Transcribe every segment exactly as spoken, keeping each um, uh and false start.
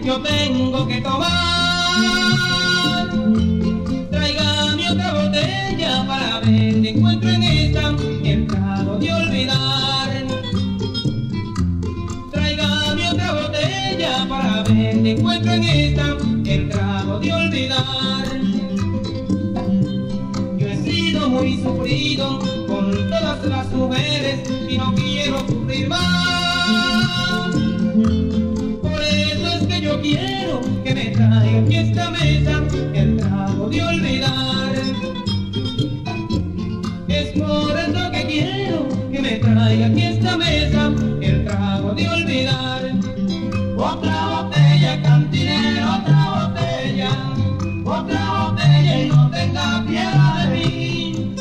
yo tengo que tomar. Tráigame otra botella para ver si encuentro en esta el trago de olvidar. Tráigame otra botella para ver si encuentro en esta el trago de olvidar. Yo he sido muy sufrido con todas las mujeres y no quiero sufrir más. Por eso es que yo quiero que me traiga aquí esta mesa el trago de olvidar. Es por eso que quiero que me traiga aquí esta mesa el trago de olvidar. Otra botella, cantinero, otra botella, otra botella y no tenga piedad de mí.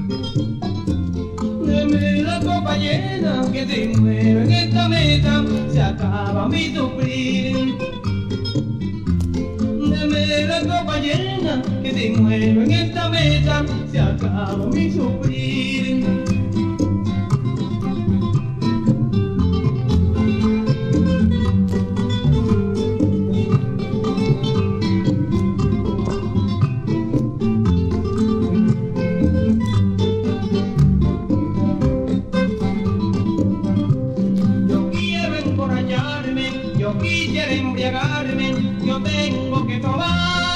Deme la copa llena, que si muero en esta mesa se acaba mi sufrir. Deme la copa llena, que si muero en esta mesa se acaba mi sufrir. Yo quisiera embriagarme, yo tengo que tomar.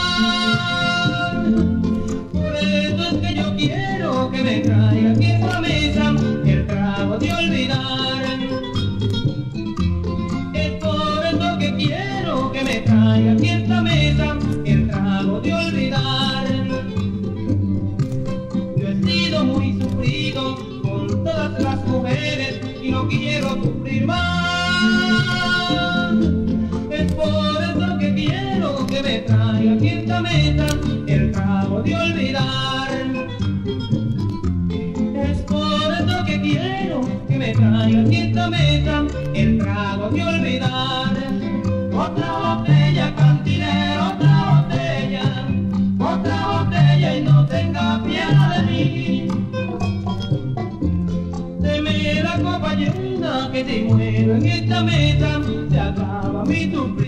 Por eso es que yo quiero que me traiga aquí esta mesa el trago de olvidar. Es por eso que quiero que me traiga aquí esta mesa el trago de olvidar. Yo he sido muy sufrido con todas las mujeres y no quiero sufrir más. Es por eso que quiero que me traiga aquí esta mesa el trago de olvidar. Es por eso que quiero que me traiga aquí esta mesa el trago de olvidar. Otra botella, cantinero, otra botella, otra botella y no tenga piedad de mí. Deme la copa llena, que si muero en esta mesa se acaba mi sufrir.